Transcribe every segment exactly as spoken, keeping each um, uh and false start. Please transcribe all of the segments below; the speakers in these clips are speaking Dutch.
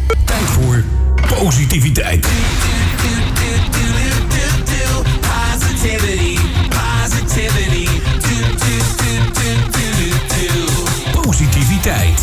Tijd voor positiviteit. Positivity, positivity. Positiviteit.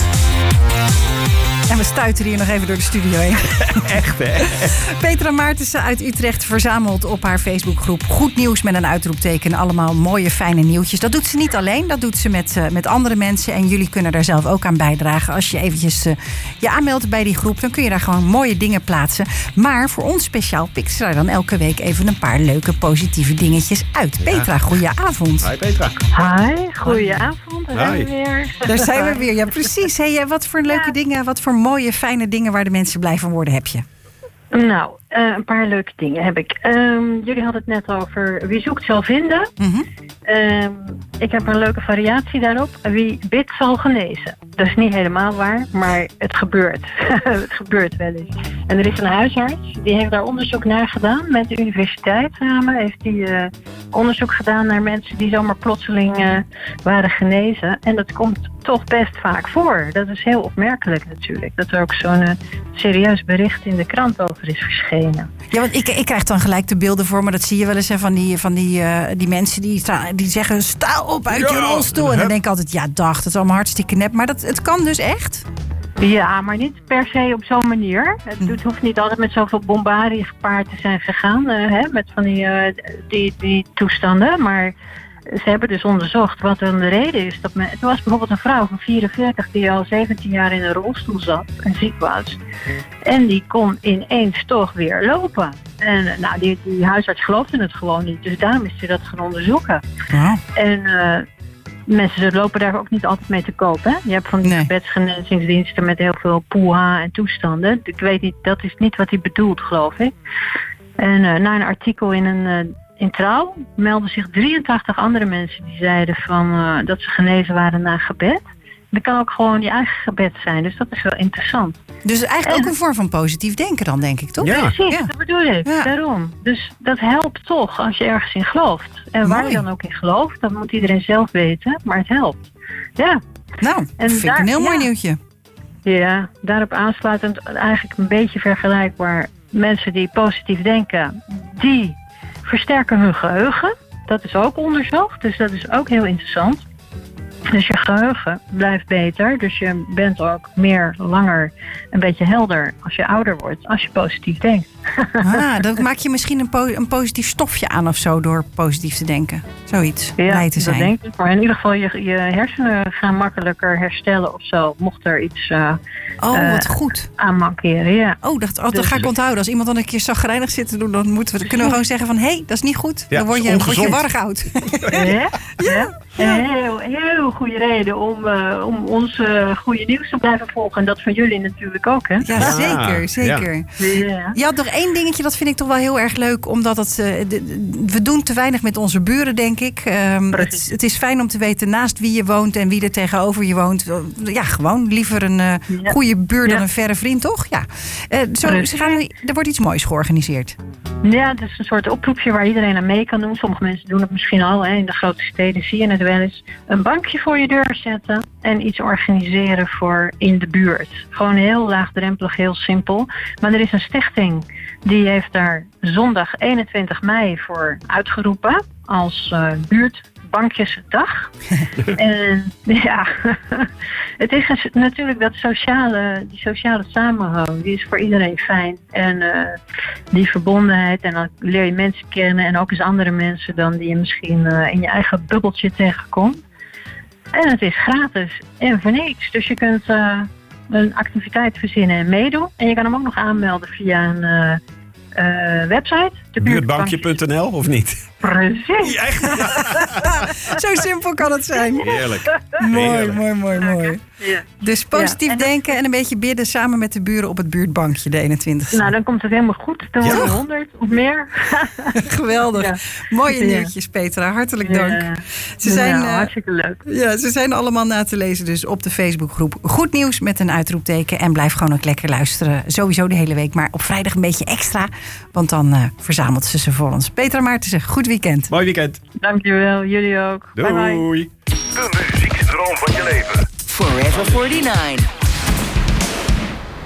En we stuiteren hier nog even door de studio heen. Echt, hè? Petra Maartensen uit Utrecht verzamelt op haar Facebookgroep Goed Nieuws met een uitroepteken. Allemaal mooie, fijne nieuwtjes. Dat doet ze niet alleen, dat doet ze met, uh, met andere mensen. En jullie kunnen daar zelf ook aan bijdragen. Als je eventjes uh, je aanmeldt bij die groep, dan kun je daar gewoon mooie dingen plaatsen. Maar voor ons speciaal pikt ze daar dan elke week even een paar leuke, positieve dingetjes uit. Ja. Petra, goedenavond. Hi Petra. Hi, goedenavond. Daar zijn we weer. Daar zijn we weer, ja precies. Hey, wat voor leuke ja. dingen, wat voor mooie, fijne dingen waar de mensen blij van worden heb je? Nou, uh, een paar leuke dingen heb ik. Um, jullie hadden het net over wie zoekt zal vinden. Mm-hmm. Um, ik heb een leuke variatie daarop. Wie bidt zal genezen. Dat is niet helemaal waar, maar het gebeurt. Het gebeurt wel eens. En er is een huisarts, die heeft daar onderzoek naar gedaan. Met de universiteit samen heeft hij uh, onderzoek gedaan naar mensen die zomaar plotseling uh, waren genezen. En dat komt toch best vaak voor. Dat is heel opmerkelijk natuurlijk. Dat er ook zo'n uh, serieus bericht in de krant over is verschenen. Ja, want ik, ik krijg dan gelijk de beelden voor me. Dat zie je wel eens hè, van die, van die, uh, die mensen die, sta, die zeggen sta op uit ja, je rolstoel. En dan denk ik altijd, ja dag, dat is allemaal hartstikke nep. Maar dat, het kan dus echt? Ja, maar niet per se op zo'n manier. Het, het hoeft niet altijd met zoveel bombardie gepaard te zijn gegaan. Uh, hè, met van die, uh, die, die toestanden. Maar ze hebben dus onderzocht wat dan de reden is. Dat men, er was bijvoorbeeld een vrouw van vierenveertig die al zeventien jaar in een rolstoel zat en ziek was. En die kon ineens toch weer lopen. En nou, die, die huisarts geloofde het gewoon niet. Dus daarom is ze dat gaan onderzoeken. Ja. En uh, mensen lopen daar ook niet altijd mee te koop. Hè? Je hebt van die nee. gebedsgenezingsdiensten met heel veel poeha en toestanden. Ik weet niet, dat is niet wat hij bedoelt, geloof ik. En uh, na een artikel in een... Uh, In Trouw melden zich drieëntachtig andere mensen die zeiden van, uh, dat ze genezen waren na gebed. Dat kan ook gewoon je eigen gebed zijn, dus dat is wel interessant. Dus eigenlijk en, ook een vorm van positief denken dan, denk ik, toch? Ja, precies, ja. Dat bedoel ik, ja. Daarom. Dus dat helpt toch als je ergens in gelooft. En waar Mooi. je dan ook in gelooft, dat moet iedereen zelf weten, maar het helpt. Ja. Nou, en vind daar, ik een heel mooi ja. nieuwtje. Ja, daarop aansluitend eigenlijk een beetje vergelijkbaar. Mensen die positief denken, die versterken hun geheugen. Dat is ook onderzocht, dus dat is ook heel interessant. Dus je geheugen blijft beter. Dus je bent ook meer, langer, een beetje helder als je ouder wordt. Als je positief denkt. Ah, dan maak je misschien een, po- een positief stofje aan of zo door positief te denken. Zoiets, ja, blij te zijn. Dat denk ik. Maar in ieder geval, je, je hersenen gaan makkelijker herstellen of zo. Mocht er iets uh, oh, wat uh, goed. aan mankeren. Ja. Oh, dat, oh, dat ga ik onthouden. Als iemand dan een keer zagrijnig zit te doen, dan moeten we, kunnen we gewoon zeggen van hé, hey, dat is niet goed. Ja, dan word je, word je warrig oud. Ja? Ja? Ja. Een heel, heel goede reden om, uh, om ons uh, goede nieuws te blijven volgen. En dat van jullie natuurlijk ook, hè? Ja, ja. zeker, zeker. Ja. Ja. Je had nog één dingetje, dat vind ik toch wel heel erg leuk. Omdat het, uh, de, we doen te weinig met onze buren, denk ik. Um, het, het is fijn om te weten naast wie je woont en wie er tegenover je woont. Ja, gewoon liever een uh, ja. goede buur dan ja. een verre vriend, toch? Ja. Uh, zo, ze gaan, er wordt iets moois georganiseerd. Ja, het is een soort oproepje waar iedereen aan mee kan doen. Sommige mensen doen het misschien al. Hè. In de grote steden zie je het wel eens. Een bankje voor je deur zetten en iets organiseren voor in de buurt. Gewoon heel laagdrempelig, heel simpel. Maar er is een stichting die heeft daar zondag eenentwintig mei voor uitgeroepen als uh, buurtbankjesdag. En ja, het is natuurlijk dat sociale, die sociale samenhang, die is voor iedereen fijn. En uh, die verbondenheid, en dan leer je mensen kennen en ook eens andere mensen dan die je misschien uh, in je eigen bubbeltje tegenkomt. En het is gratis en voor niks. Dus je kunt uh, een activiteit verzinnen en meedoen. En je kan hem ook nog aanmelden via een uh, uh, website. Buurtbankje punt n l of niet? Precies. Ja, zo simpel kan het zijn. Heerlijk. Mooi, Heerlijk. mooi, mooi, mooi. Ja. Dus positief ja, en denken en een beetje bidden samen met de buren op het buurtbankje de eenentwintigste. Nou, dan komt het helemaal goed. Dan worden we honderd of meer. Geweldig. Ja. Mooie nieuwtjes, Petra. Hartelijk dank. Ja. Ze zijn, ja, hartstikke leuk. Ja, ze zijn allemaal na te lezen dus op de Facebookgroep. Goed nieuws met een uitroepteken. En blijf gewoon ook lekker luisteren. Sowieso de hele week. Maar op vrijdag een beetje extra. Want dan uh, verzamelt ze ze voor ons. Petra Maartensen, goed weekend. Mooi weekend. Dankjewel, jullie ook. Doei. Bye bye. De muziekstroom van je leven. Forever forty-nine.